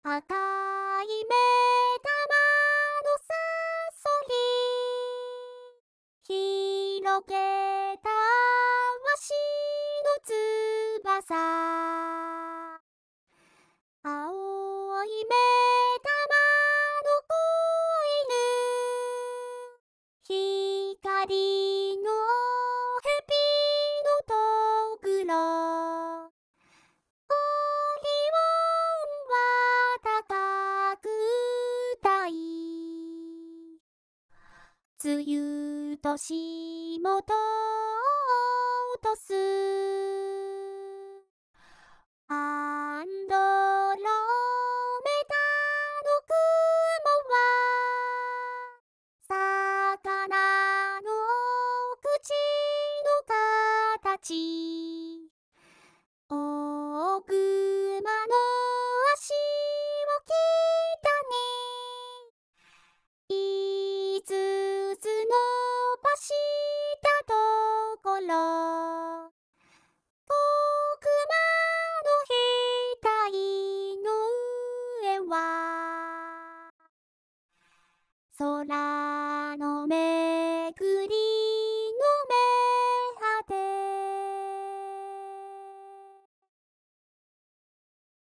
赤い目玉のさそり広げたわしの翼青い目玉の子犬光の蛇のとぐろオリオンは高く舞い梅雨と霜と落とすアンドロメダの雲は魚の口の形大熊の足を北に5つのばしたところ小熊の額の上は空